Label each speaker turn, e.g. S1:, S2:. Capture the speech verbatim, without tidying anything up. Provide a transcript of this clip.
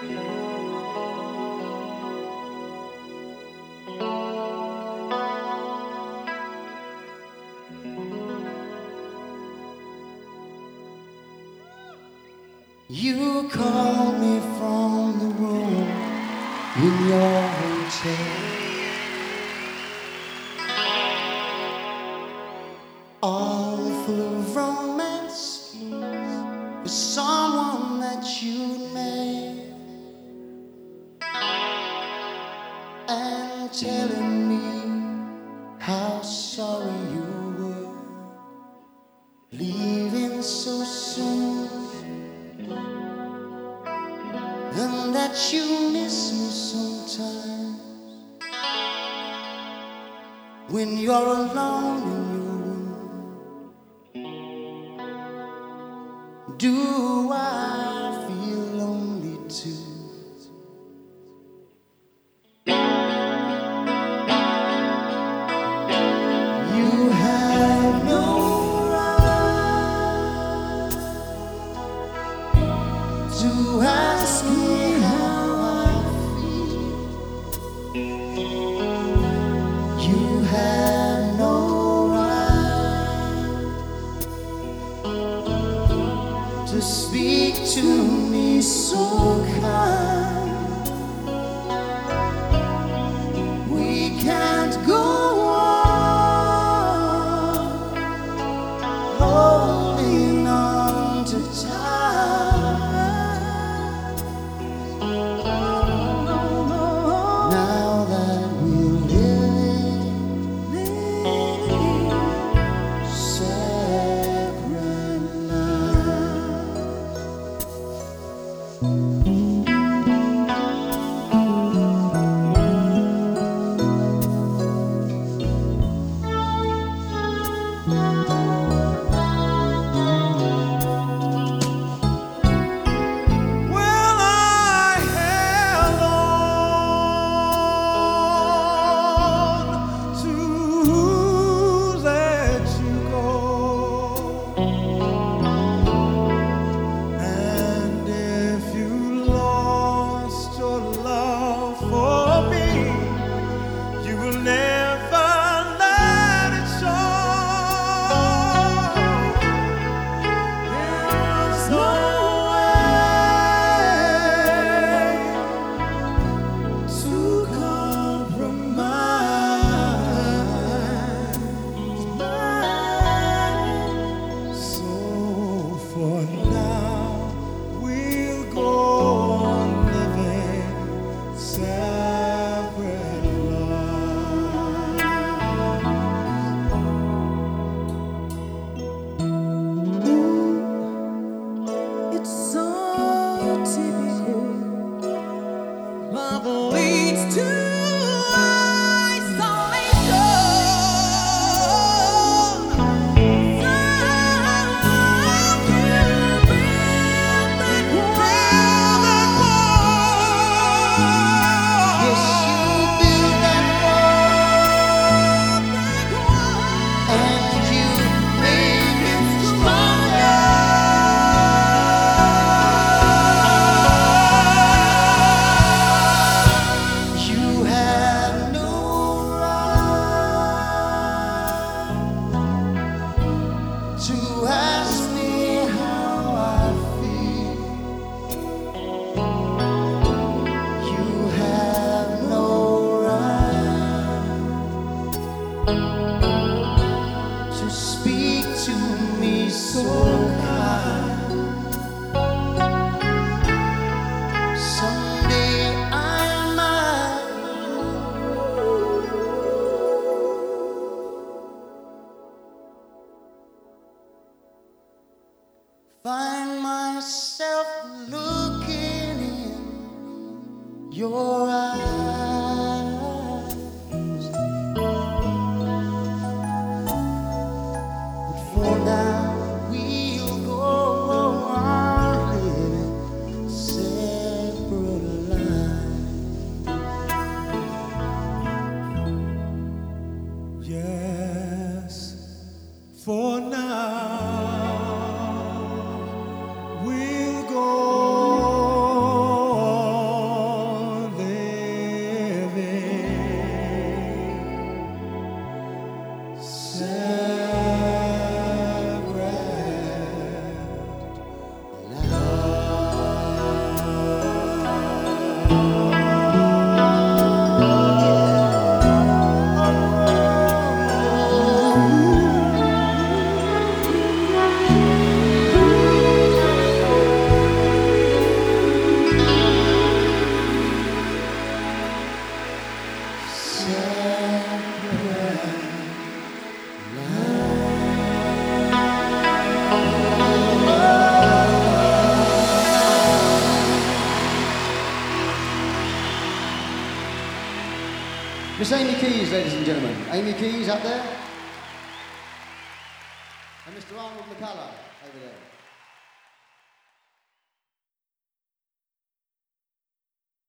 S1: You called me from the room in your hotel. All full of romance with someone that you met, and telling me how sorry you were leaving so soon, and that you miss me sometimes when you're alone in your room. Do I feel lonely too? You have no right to ask me how I feel. You have no right to speak to me so kind. We can't go on holding on to time. Now that we're living separate well, I held on to let you go, and if you lost your love for me, you will never let it show. There's no way to compromise. So for now, we'll go on living separate lives. It's so typical. Love leads to to ask me how I feel. You have no right to speak to me so kind. Someday I might find myself looking in your eyes. But for now, we'll go on living separate lives. Yes, for now. We'll go Miss Amy Keys, ladies and gentlemen. Amy Keys up there. And Mister Arnold McCullough over there.